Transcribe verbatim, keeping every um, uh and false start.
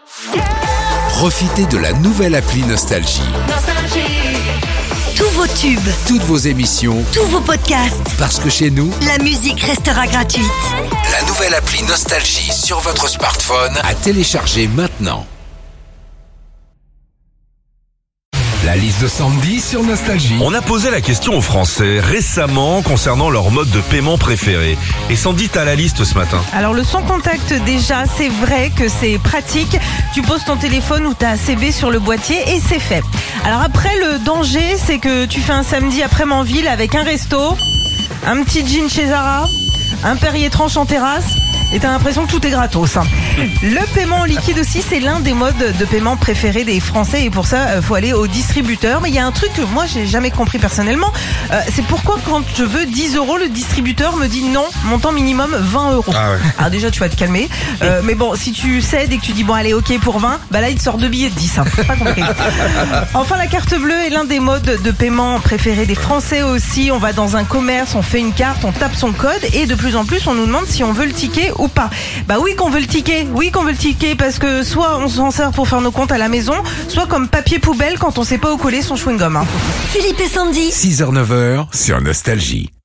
Profitez de la nouvelle appli Nostalgie. Tous vos tubes, Toutes vos émissions, tous vos podcasts, parce que chez nous, la musique restera gratuite. la nouvelle appli Nostalgie sur votre smartphone à télécharger maintenant. La liste de Sandy sur Nostalgie. On a posé la question aux Français récemment concernant leur mode de paiement préféré. Et Sandy, t'as la liste ce matin. Alors le sans contact déjà, c'est vrai que c'est pratique. Tu poses ton téléphone ou ta A C B sur le boîtier et c'est fait. Alors après, le danger, c'est que tu fais un samedi après-midi en ville avec un resto, un petit jean chez Zara, un Perrier tranche en terrasse. Et t'as l'impression que tout est gratos. Hein. Le paiement en liquide aussi, c'est l'un des modes de paiement préférés des Français. Et pour ça, euh, faut aller au distributeur. Mais il y a un truc que moi, j'ai jamais compris personnellement. Euh, c'est pourquoi quand je veux dix euros, le distributeur me dit non, montant minimum vingt euros. Ah ouais. Alors déjà, tu vas te calmer. Euh, mais bon, si tu cèdes et que tu dis bon, allez, ok pour vingt, bah là, il te sort deux billets de dix. Hein. Pas compris. Enfin, la carte bleue est l'un des modes de paiement préférés des Français aussi. On va dans un commerce, on fait une carte, on tape son code et de plus en plus, on nous demande si on veut le ticket ou pas. Bah oui qu'on veut le ticket, oui qu'on veut le ticket parce que soit on s'en sert pour faire nos comptes à la maison, soit comme papier poubelle quand on sait pas où coller son chewing-gum. Hein. Philippe et Sandy. six heures neuf heures sur Nostalgie.